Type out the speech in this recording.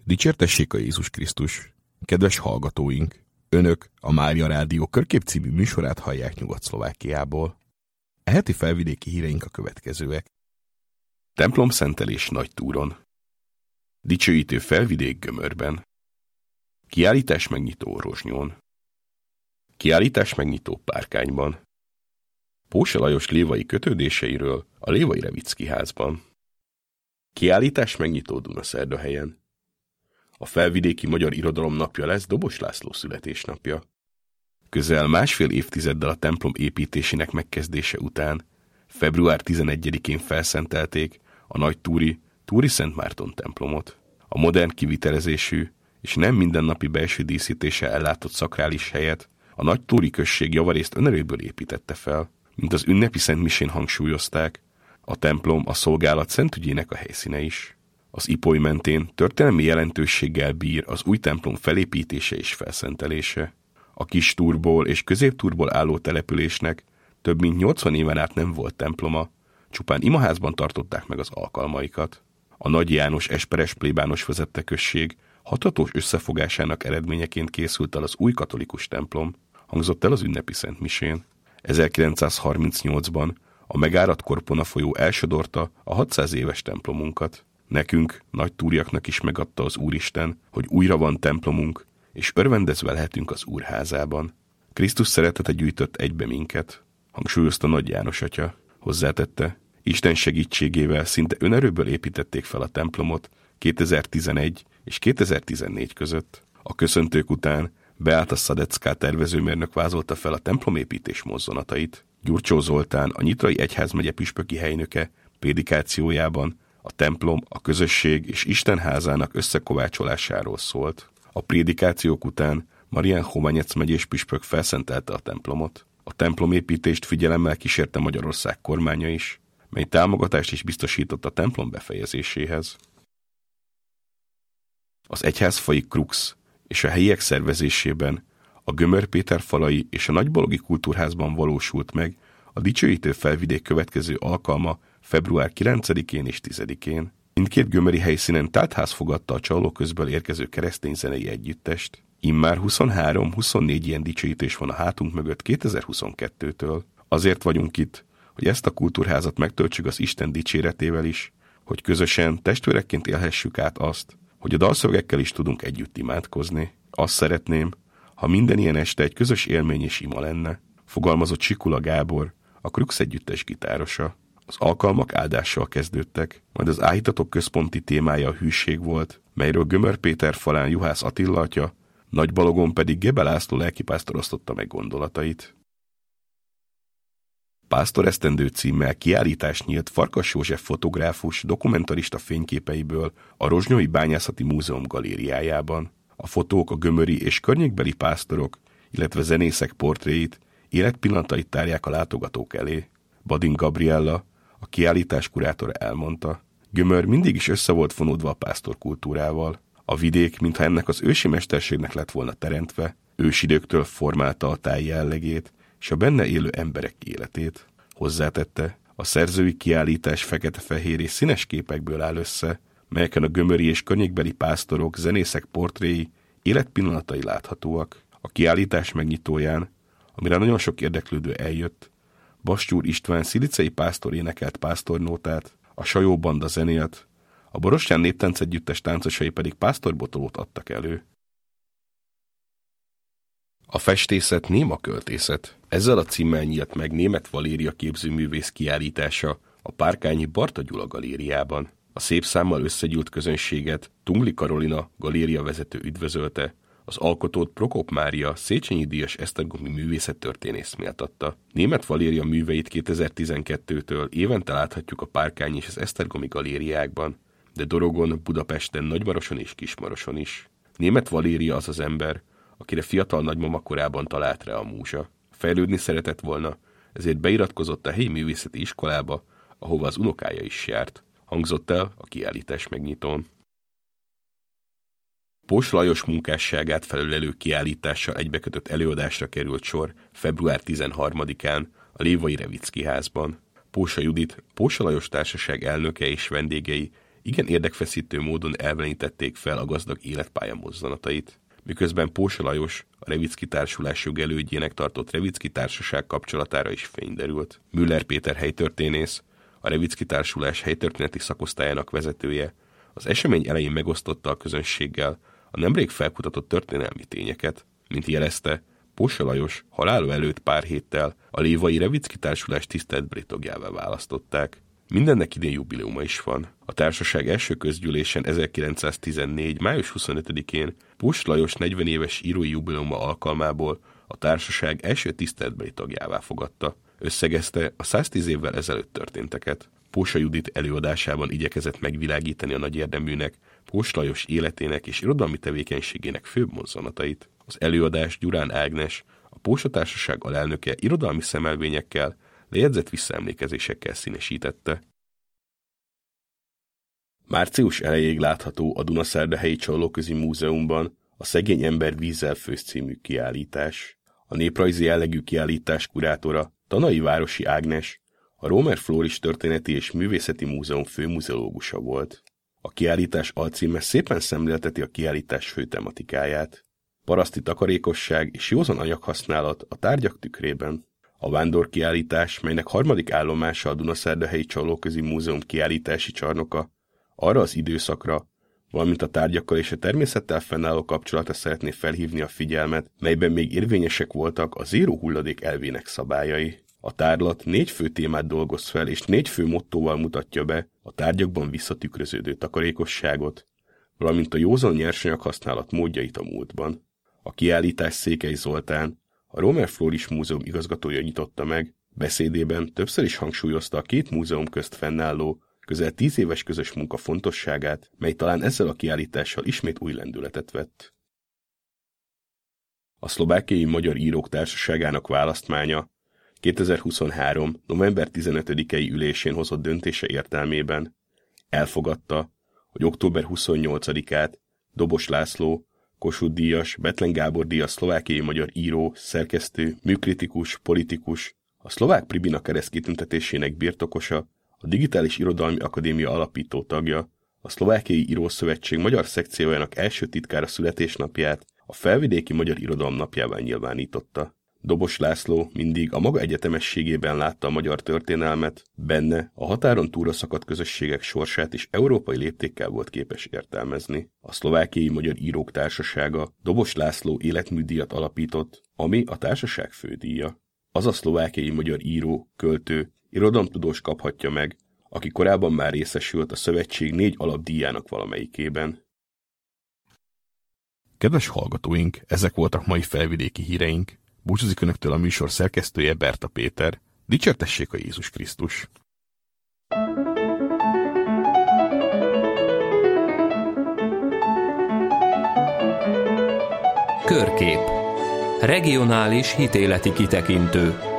Dicsértessék a Jézus Krisztus! Kedves hallgatóink! Önök a Mária Rádió Körkép című műsorát hallják Nyugat-Szlovákiából. E heti felvidéki híreink a következőek. Templomszentelés Nagytúron. Dicsőítő felvidék Gömörben. Kiállítás megnyitó Rozsnyón. Kiállítás megnyitó Párkányban. Pósa Lajos lévai kötődéseiről a Lévai Revicki házban. Kiállítás megnyitó Dunaszerdahelyen. A felvidéki magyar irodalom napja lesz Dobos László születésnapja. Közel másfél évtizeddel a templom építésének megkezdése után február 11-én felszentelték a nagytúri Túri Szent Márton templomot. A modern kivitelezésű és nem mindennapi belső díszítése ellátott szakrális helyet a nagytúri község javarészt önerőből építette fel. Mint az ünnepi szentmisén hangsúlyozták, a templom a szolgálat szentügyének a helyszíne is. Az Ipoly mentén történelmi jelentőséggel bír az új templom felépítése és felszentelése. A kis Túrból és Középtúrból álló településnek több mint 80 éven át nem volt temploma, csupán imaházban tartották meg az alkalmaikat. A Nagy János esperes plébános vezette község hatatos összefogásának eredményeként készült el az új katolikus templom, hangzott el az ünnepi szentmisén. 1938-ban a megáradt Korpona folyó elsodorta a 600 éves templomunkat. Nekünk, nagytúriaknak is megadta az Úristen, hogy újra van templomunk, és örvendezve lehetünk az Úr házában. Krisztus szeretete gyűjtött egybe minket, hangsúlyozta Nagy János atya. Hozzátette, Isten segítségével szinte önerőből építették fel a templomot 2011 és 2014 között. A köszöntők után Beáta Szadecká tervezőmérnök vázolta fel a templomépítés mozzanatait. Gyurcsó Zoltán, a Nyitrai Egyházmegye püspöki helynöke prédikációjában a templom, a közösség és Isten házának összekovácsolásáról szólt. A prédikációk után Marián Homanyec megyés püspök felszentelte a templomot. A templomépítést figyelemmel kísérte Magyarország kormánya is, mely támogatást is biztosított a templom befejezéséhez. Az egyházfai krux és a helyiek szervezésében a Gömör Péter falai és a Nagybalogi Kultúrházban valósult meg a dicsőítő felvidék következő alkalma február 9-én és 10-én. Mindkét gömöri helyszínen táltház fogadta a Csallóközből érkező keresztény zenei együttest. Immár 23-24 ilyen dicsőítés van a hátunk mögött 2022-től. Azért vagyunk itt, hogy ezt a kultúrházat megtöltsük az Isten dicséretével is, hogy közösen testvérekként élhessük át azt, hogy a dalszövegekkel is tudunk együtt imádkozni. Azt szeretném, ha minden ilyen este egy közös élmény és ima lenne, fogalmazott Sikula Gábor, a Krux együttes gitárosa. Az alkalmak áldással kezdődtek, majd az áhítatok központi témája a hűség volt, melyről Gömör Péter falán Juhász Attila atya, Nagybalogon pedig Gebe László lelkipásztor osztotta meg gondolatait. Pásztoresztendő címmel kiállítás nyílt Farkas József fotográfus dokumentarista fényképeiből a Rozsnyói Bányászati Múzeum galériájában. A fotók a gömöri és környékbeli pásztorok, illetve zenészek portréit, életpillanatait tárják a látogatók elé. Badin Gabriella, a kiállítás kurátora elmondta, Gömör mindig is össze volt fonódva a pásztorkultúrával. A vidék, mintha ennek az ősi mesterségnek lett volna teremtve, ősidőktől formálta a táj jellegét és a benne élő emberek életét. Hozzátette, a szerzői kiállítás fekete-fehér és színes képekből áll össze, melyeken a gömöri és környékbeli pásztorok, zenészek portréi, életpillanatai láthatóak. A kiállítás megnyitóján, amire nagyon sok érdeklődő eljött, Bastyúr István szilicei pásztor énekelt pásztornótát, a Sajó Banda zenélt, a Borostyán Néptánc Együttes táncosai pedig pásztorbotolót adtak elő. A festészet néma költészet. Ezzel a címmel nyílt meg Németh Valéria képzőművész kiállítása a párkányi Barta Gyula galériában. A szép számmal összegyűlt közönséget Tungli Karolina galéria vezető üdvözölte, az alkotót Prokop Mária Széchenyi díjas esztergomi művészettörténész méltatta. Németh Valéria műveit 2012-től évente láthatjuk a Párkány és az esztergomi galériákban, de Dorogon, Budapesten, Nagymaroson és Kismaroson is. Németh Valéria az az ember, akire fiatal nagymama korában talált rá a múzsa. Fejlődni szeretett volna, ezért beiratkozott a helyi művészeti iskolába, ahova az unokája is járt, hangzott el a kiállítás megnyitón. Pós Lajos munkásságát felölelő kiállítással egybekötött előadásra került sor február 13-án a Lévai Revicki házban. Pósa Judit, Pósa Lajos társaság elnöke és vendégei igen érdekfeszítő módon elvelenítették fel a gazdag életpálya mozzanatait, miközben Pósa Lajos, a Revicki társulás jogelődjének tartott Revicki társaság kapcsolatára is fény derült. Müller Péter helytörténész, a Revicki társulás helytörténeti szakosztályának vezetője, az esemény elején megosztotta a közönséggel a nemrég felkutatott történelmi tényeket, mint jelezte, Pósa Lajos halála előtt pár héttel a lévai Revicki társulás tiszteletbeli tagjává választották. Mindennek idén jubileuma is van. A társaság első közgyűlésen 1914. május 25-én Pósa Lajos 40 éves írói jubileuma alkalmából a társaság első tiszteletbeli tagjává fogadta. Összegezte a 110 évvel ezelőtt történteket. Pósa Judit előadásában igyekezett megvilágítani a nagy érdeműnek, Pósa Lajos életének és irodalmi tevékenységének főbb mozzanatait. Az előadás Gyurán Ágnes, a Pósa Társaság alelnöke irodalmi szemelvényekkel, lejegyzett visszaemlékezésekkel színesítette. Március elejéig látható a Dunaszerdahelyi Csallóközi Múzeumban a Szegény ember vízzel főz című kiállítás. A néprajzi jellegű kiállítás kurátora Tanai Városi Ágnes, a Rómer Flóris Történeti és Művészeti Múzeum főmuzeológusa volt. A kiállítás alcíme szépen szemlélteti a kiállítás fő tematikáját. Paraszti takarékosság és józan anyaghasználat a tárgyak tükrében. A vándorkiállítás, melynek harmadik állomása a Dunaszerdahelyi Csallóközi Múzeum kiállítási csarnoka, arra az időszakra, valamint a tárgyakkal és a természettel fennálló kapcsolatra szeretné felhívni a figyelmet, melyben még érvényesek voltak a zéró hulladék elvének szabályai. A tárlat 4 fő témát dolgoz fel, és 4 fő mottóval mutatja be a tárgyakban visszatükröződő takarékosságot, valamint a józan nyersanyag használat módjait a múltban. A kiállítás Székely Zoltán, a Rómer Flóris Múzeum igazgatója nyitotta meg, beszédében többször is hangsúlyozta a két múzeum közt fennálló, közel 10 éves közös munka fontosságát, mely talán ezzel a kiállítással ismét új lendületet vett. A Szlovákiai Magyar Írók Társaságának választmánya 2023. november 15-i ülésén hozott döntése értelmében elfogadta, hogy október 28-át Dobos László, Kossuth-díjas, Bethlen Gábor-díjas szlovákiai magyar író, szerkesztő, műkritikus, politikus, a szlovák Pribina kereszt kitüntetésének birtokosa, a Digitális Irodalmi Akadémia alapító tagja, a Szlovákiai Írószövetség magyar szekciójának első titkára születésnapját a Felvidéki Magyar Irodalom napjává nyilvánította. Dobos László mindig a maga egyetemességében látta a magyar történelmet, benne a határon túlra szakadt közösségek sorsát is európai léptékkel volt képes értelmezni. A Szlovákiai Magyar Írók Társasága Dobos László életműdíjat alapított, ami a társaság fődíja. Az a szlovákiai magyar író, költő, irodalomtudós kaphatja meg, aki korábban már részesült a szövetség 4 alapdíjának valamelyikében. Kedves hallgatóink, ezek voltak mai felvidéki híreink. Búcsúzik önöktől a műsor szerkesztője, Berta Péter. Dicsértessék a Jézus Krisztus! Körkép. Regionális hitéleti kitekintő.